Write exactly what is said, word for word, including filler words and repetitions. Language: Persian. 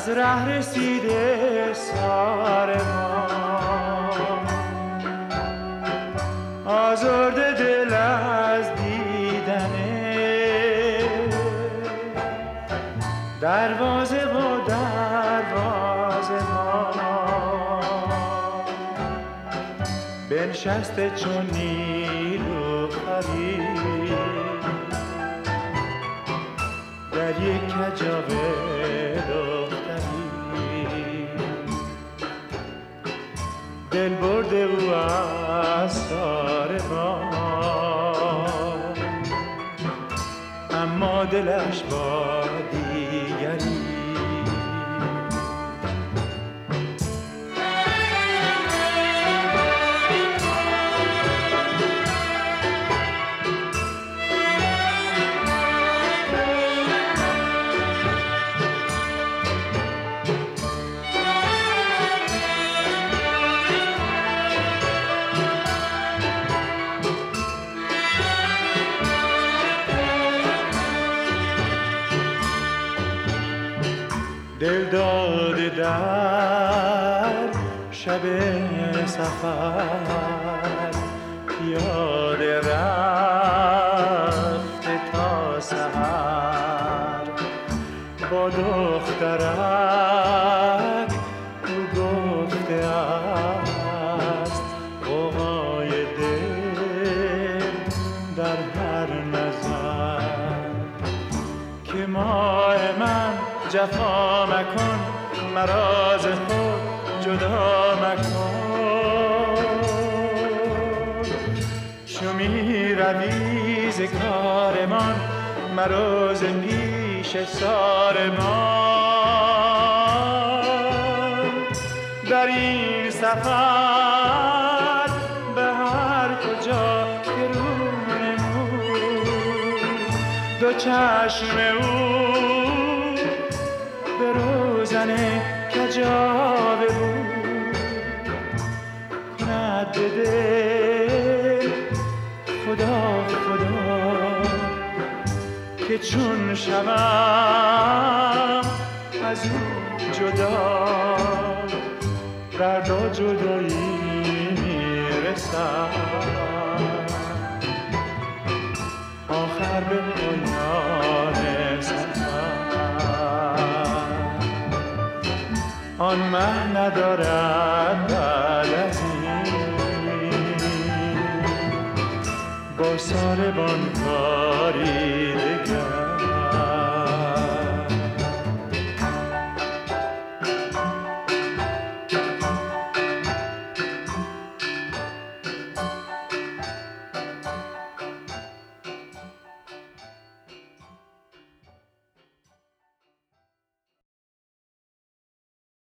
از ره رسیده سار ما، آزرده دل از دیدنه دروازه و دروازه ما، بنشسته چون نیلوفری در یک کجاوه دختری، دل برده او از سار ما، اما دلش با دیگری. دل داده در شب سفر، پیاده رفته تا سحر، با دخترک او گفته است غوغای دل در هر نظر، که ماه من جفا مکن، مرا ز خود جدا مکن، چو می روی ز کارمان مرا ز پیش سارمان. در این سفر به هر کجا که رو نمود، دو چشم او به روزن کجاوه بود، کند به دل خدا خدا که چون شوم از او جدا، درد و جدایی میرسم، آخر به پایان سفر آن مه ندارد بعد از این با ساربان کاری دگر.